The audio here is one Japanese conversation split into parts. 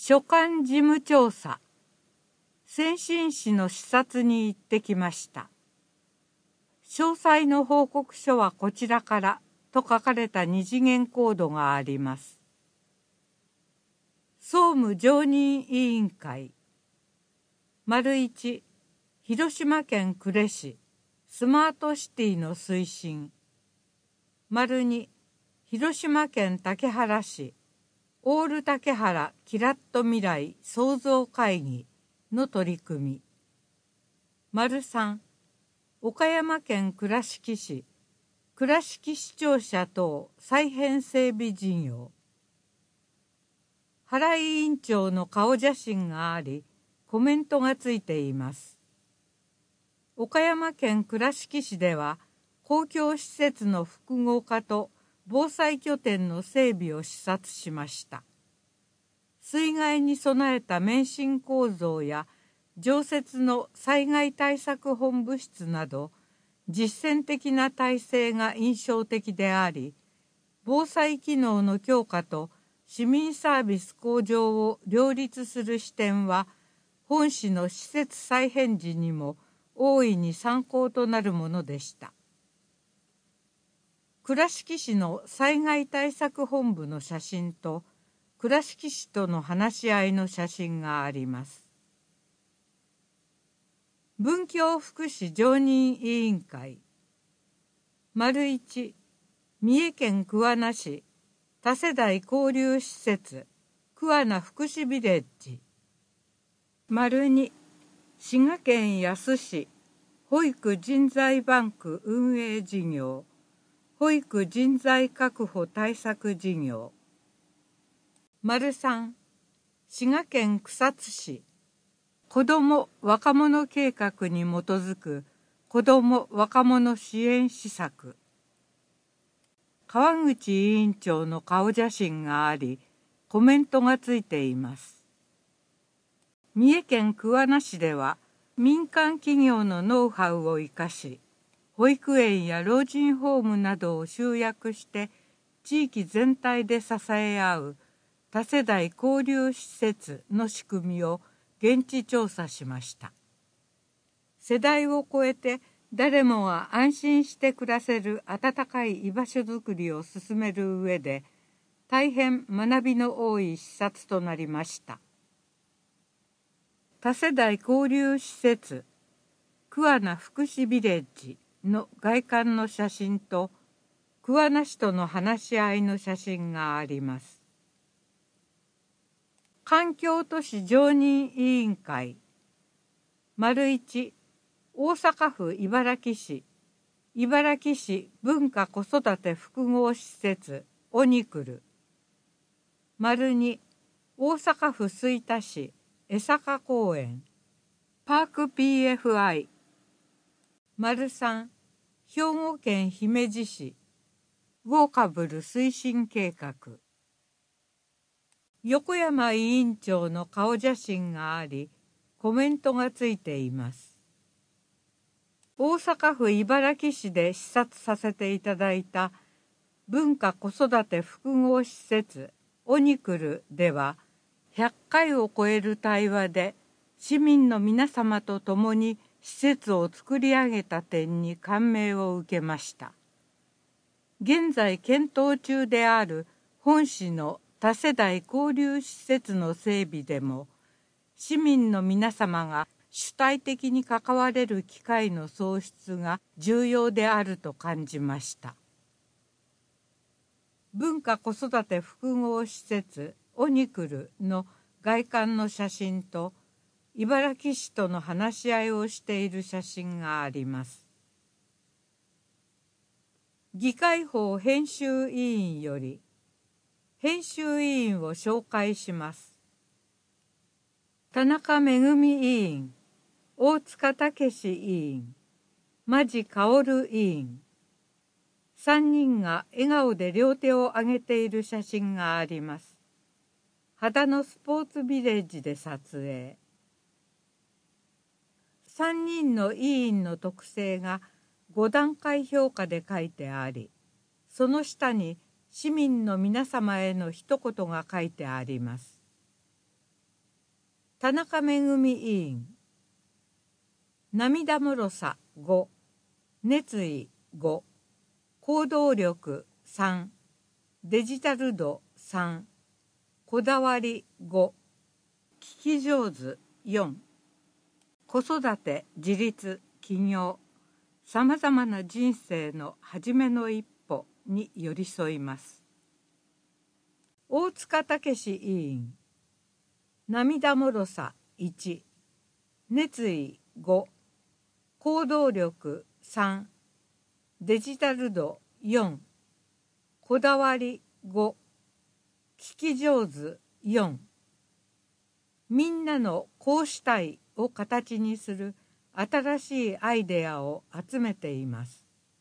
所管事務調査。先進市の視察に行ってきました。詳細の報告書はこちらからと書かれた二次元コードがあります。総務常任委員会。1、広島県呉市スマートシティの推進。2、広島県竹原市オール竹原キラッと未来創造会議の取り組み。3、岡山県倉敷市倉敷市庁舎等再編整備事業。原委員長の顔写真があり、コメントがついています。岡山県倉敷市では、公共施設の複合化と防災拠点の整備を視察しました。水害に備えた免震構造や常設の災害対策本部室など実践的な体制が印象的であり、防災機能の強化と市民サービス向上を両立する視点は本市の施設再編時にも大いに参考となるものでした。倉敷市の災害対策本部の写真と倉敷市との話し合いの写真があります。文教福祉常任委員会。1、三重県桑名市多世代交流施設桑名福祉ビレッジ。2、滋賀県野洲市保育人材バンク運営事業保育人材確保対策事業。3、滋賀県草津市子ども若者計画に基づく子ども若者支援施策。川口委員長の顔写真があり、コメントがついています。三重県桑名市では民間企業のノウハウを生かし、保育園や老人ホームなどを集約して地域全体で支え合う多世代交流施設の仕組みを現地調査しました。世代を超えて誰もが安心して暮らせる温かい居場所づくりを進める上で大変学びの多い視察となりました。多世代交流施設桑名福祉ビレッジの外観の写真と桑名市との話し合いの写真があります。環境都市常任委員会。1、大阪府茨木市茨木市文化子育て複合施設オニクル。2、大阪府吹田市江坂公園パーク PFI。3、兵庫県姫路市ウォーカブル推進計画。横山委員長の顔写真があり、コメントがついています。大阪府茨木市で視察させていただいた文化子育て複合施設オニクルでは、100回を超える対話で市民の皆様と共に施設を作り上げた点に感銘を受けました。現在検討中である本市の多世代交流施設の整備でも、市民の皆様が主体的に関われる機会の創出が重要であると感じました。文化子育て複合施設オニクルの外観の写真と茨木市との話し合いをしている写真があります。議会法編集委員より編集委員を紹介します。田中めぐみ委員、大塚武史委員、間地薫委員。3人が笑顔で両手を上げている写真があります。秦野スポーツビレッジで撮影。3人の委員の特性が5段階評価で書いてあり、その下に市民の皆様への一言が書いてあります。 田中めぐみ委員。涙もろさ5、熱意5、行動力3、デジタル度3、こだわり5、聞き上手4、子育て自立起業、さまざまな人生の初めの一歩に寄り添います。大塚武委員。涙もろさ1、熱意5、行動力3、デジタル度4、こだわり5、聞き上手4。みんなのこうしたいを形にする新しいアイデアを集めています。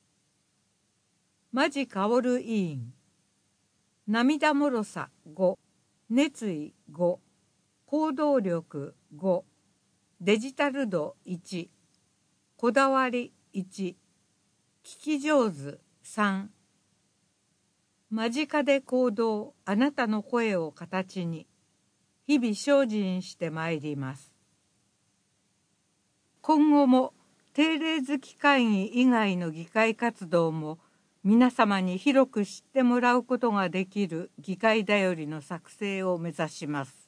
間地薫委員。涙もろさ5、熱意5、行動力5、デジタル度1、こだわり1、聞き上手3。間近で行動、あなたの声を形に、日々精進してまいります。今後も定例月会議以外の議会活動も皆様に広く知ってもらうことができる議会だよりの作成を目指します。